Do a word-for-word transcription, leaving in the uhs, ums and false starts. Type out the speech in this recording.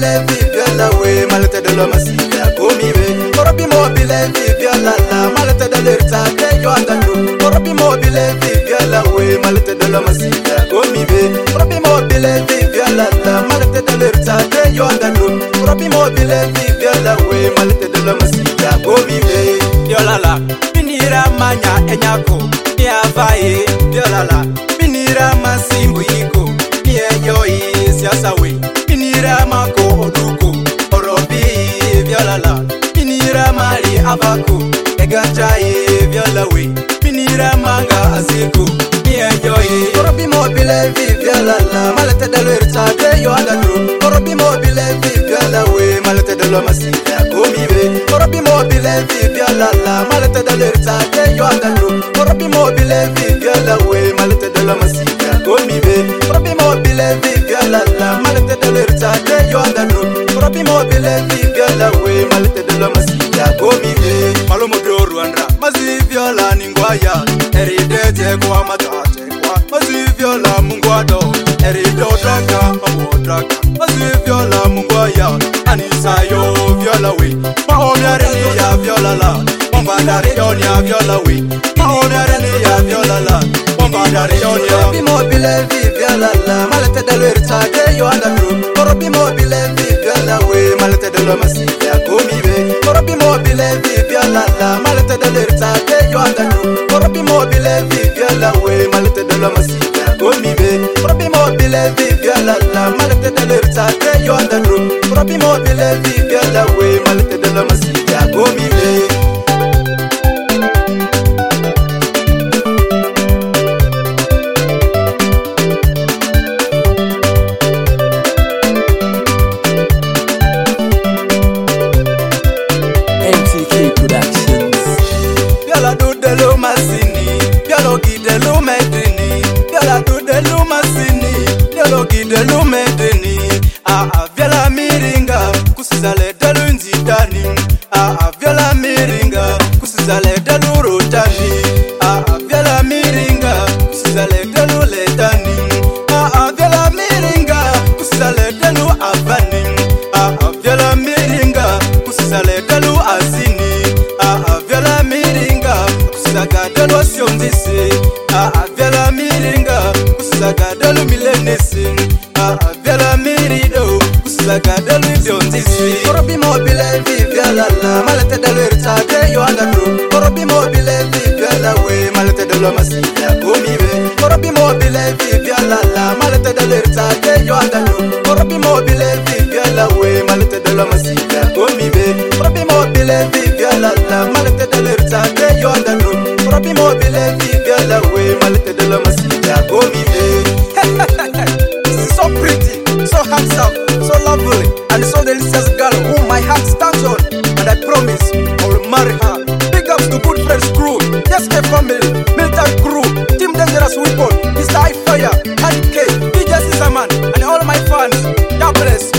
mobile viola we malta de la masita comive Orobi mobile viola la malta de l'erta che io andando Orobi mobile viola we malta de la masita comive Orobi mobile viola la malta de l'erta che io andando Orobi mobile viola we malta de la masita comive viola la binira manya enyako ya vai viola la binira masimbu iko ni yoi siasa we binira mako oduko Orobi viola la binira mali abako eganjaye viola we binira manga aziko ni yoi Orobi mobile viola la malata de l'erta de yo andro Orobi mobile viola we malata de la masita comive Orobi mobile viola la malata de l'erta de yo andro Orobi mobile viola we malata de la masita comive Orobi mobile viola la malata de l'erta de yo andro Orobi mobile viola we malata de la masita comive Malomo do Rwanda mazi viola ningwaya eridete kwa matate kwa mazi viola mungwado erido draka mawo draka mazi viola mungwaya anisa yo viola we maomyare ni ya viola la bombardare yon ya viola we maomyare ni ya viola la bombardare yon ya Orobi mobile viola la malata de l'erta de yo andro Orobi mobile viola we malata de la masita comive Orobi mobile viola la malata de l'erta de yo andro Orobi mobile viola we malata de la masita comive Orobi mobile viola la malata de l'erta de yo andro Orobi mobile viola we malata de la masita comive Gidelu medini, viola do delu masini, viola gidelu medini. Ah ah viola miringa, kusizale delu nzidani. Ah ah viola miringa, kusizale delu rotani. Ah ah viola miringa, kusizale delu letani. Ah ah viola miringa, kusizale delu avani. Ah ah viola miringa, kusizale delu azini. Ah ah viola miringa, kusizaga delu sionzisi. Ah ah viola miringa kusizaga delu milenesi Ah ah viola mirido kusizaga delu dionzisi Orobi mobile viola la malata de l'erta de yo andro Orobi mobile viola we malata de la masita comive Orobi mobile viola la malata de l'erta de yo andro Orobi mobile viola we malata de la masita comive Orobi mobile viola la malata de l'erta de yo andro Orobi mobile viola we malata de la masita comive So pretty, so handsome, so lovely and so delicious girl whom my heart stands on. And I promise I will marry her. Big ups to Good Friends Crew, S K Family, Military Crew, Team Dangerous Weapon, Mister High Fire, Harry K, D J Caesarman and all my fans. God bless.